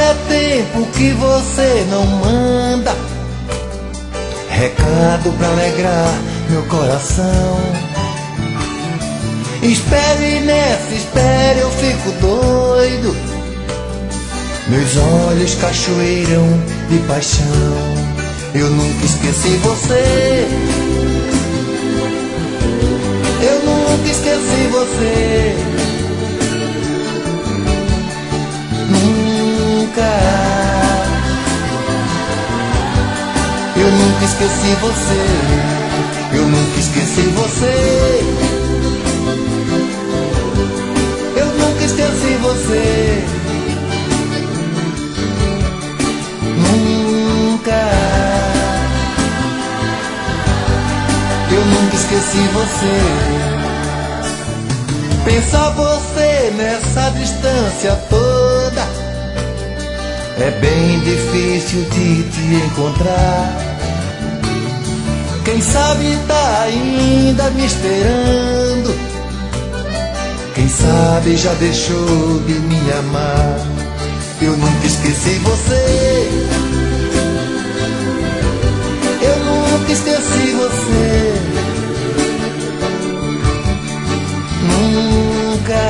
é tempo que você não manda recado pra alegrar meu coração. Espere nessa, espere, eu fico doido. Meus olhos cachoeiram de paixão. Eu nunca esqueci você. Eu nunca esqueci você. Nunca. Eu nunca esqueci você. Eu nunca esqueci você. Eu nunca esqueci você. Nunca. Eu nunca esqueci você. Pensar você nessa distância toda é bem difícil de te encontrar. Quem sabe tá ainda me esperando. Quem sabe já deixou de me amar. Eu nunca esqueci você. Eu nunca esqueci você. Nunca.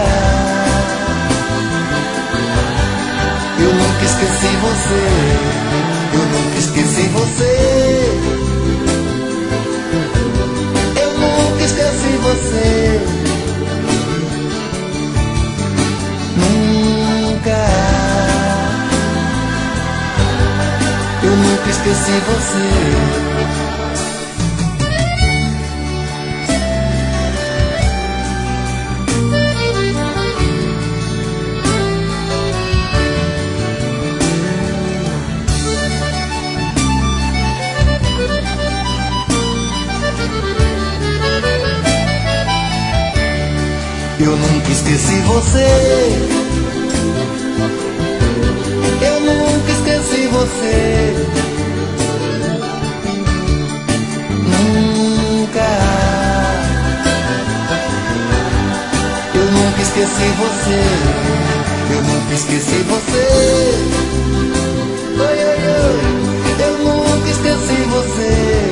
Eu nunca esqueci você. Eu nunca esqueci você. Eu nunca esqueci você. Nunca. Eu nunca esqueci você. Eu nunca esqueci você. Eu nunca esqueci você. Nunca. Eu nunca esqueci você. Eu nunca esqueci você. Oi, oi, oi. Eu nunca esqueci você.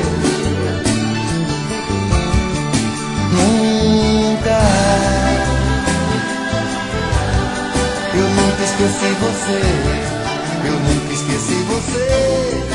Nunca. Eu nunca esqueci você. Eu nunca esqueci você.